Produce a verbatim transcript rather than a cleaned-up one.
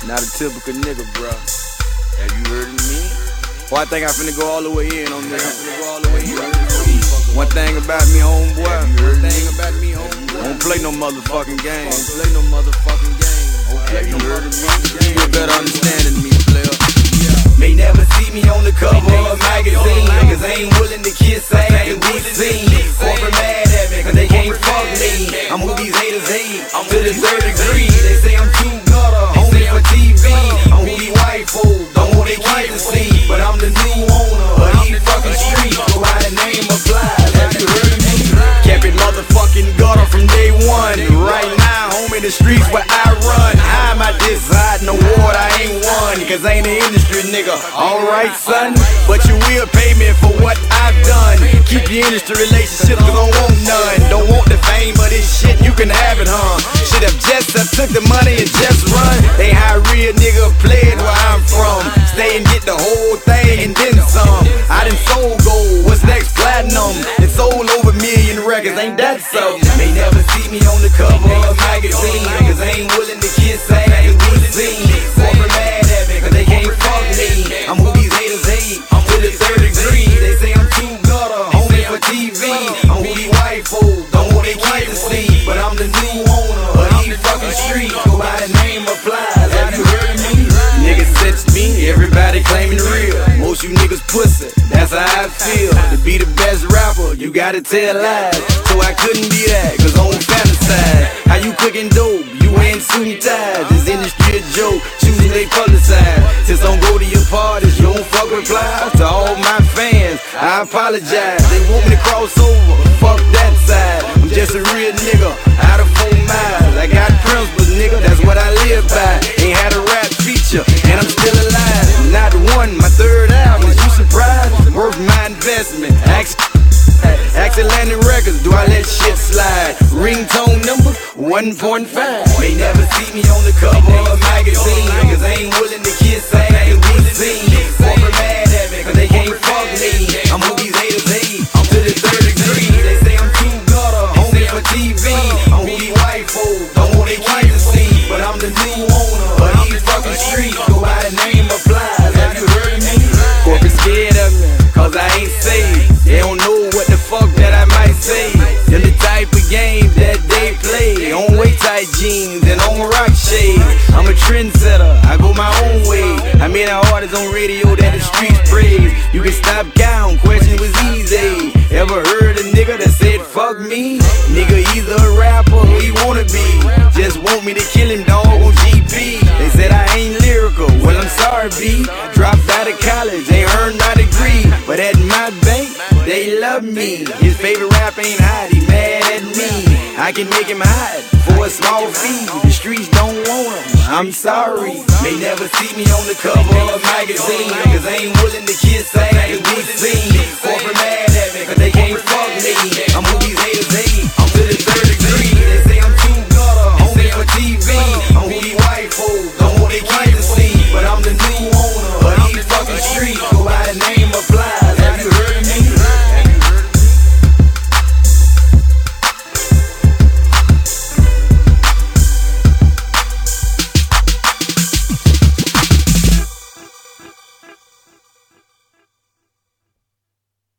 Not a typical nigga, bruh. Have you heard of me? Well, I think I finna go all the way in on this. One thing about me, homeboy. Have you heard One thing about me, homeboy. Don't play no motherfucking game. Don't play no motherfucking game. Don't play no heard of me? You better understand me, player. May never see me on the cover of a magazine, cause I ain't willing to kiss ass and be seen. Corporate mad at me, cause they can't fuck me. I'm who these haters hate, I'm to the third degree. They say I'm too gutter, only for T V. I'm who these white folks don't want their kids to see. But I'm the new owner of these fucking streets, so how the name applies, have you heard of me? Kept it motherfucking gutter from day one. Right now, home in the streets where I run. How am I this hot in the award I ain't won? Cause I ain't the industry nigga. Alright son, but you will pay me for what I've done. Keep your industry relationship cause I don't want none. Don't want the fame of this shit, you can have it, huh? Should have just have took the money and just run. They how real nigga played where I'm from. Stay and get the whole thing and then some. I done sold gold, what's next? Platinum. And sold over a million records, ain't that so? May never see me on the cover of a magazine, cause I ain't willing to kiss ass and be seen. Corporate mad at me cause they can't fuck me. I'm who these haters hate, I'm to the third degree. They say I'm too gutter, only for T V. I'm who these white folks don't want their kids to see. But I'm the new owner of these fucking streets, so how the name applies, have you heard of me? Niggas sense me, everybody claiming real. Most you niggas pussy, that's how I feel. To be the best rapper, you gotta tell lies. So I couldn't be that, cause I don't fantasize. How you cooking dope, you ain't suit and ties. This industry a joke, choosing they publicize. Since I don't go to your parties, you don't fuck replies. To all my fans, I apologize. They want me to cross over, fuck that side. I'm just a real nigga, out of four miles. I got principles, nigga, that's what I live by. Ain't had a rap feature, and I'm still alive. Not one, my third album, is you surprised? Worth my investment, ask Ask Atlantic Records, do I let shit slide? Ringtone number one point five. May never see me on the cover of a magazine, cause I ain't willing to kiss ass and be seen. Corporate mad at me cause they can't fuck me. I'm who these haters hate, I'm to the third degree. They say I'm too gutter, only for T V. I'm who these white folks don't want their kids to see. But I'm the new owner of these fucking streets, so how the name applies, have you heard of me? Corporate scared of me, cause I ain't saved. They don't know what the fuck that I might say. Them the type of game that they play. On weight tight jeans and on rock shades. I'm a trendsetter, I go my own way. I mean the artists on radio that the streets praise. You can stop count, question was easy. Ever heard a nigga that said fuck me? Nigga either a rapper or he wanna be. Just want me to kill him, dog, on G P. They said I ain't lyrical, well I'm sorry B. Dropped out of college, ain't earned my degree. But at my bank, they love me. His favorite rap ain't hot, he mad at me. I can make him hot for a small fee. The streets don't want him, I'm sorry. May never see me on the cover of a magazine, cause I ain't willing to kiss ass and be seen. Corporate mad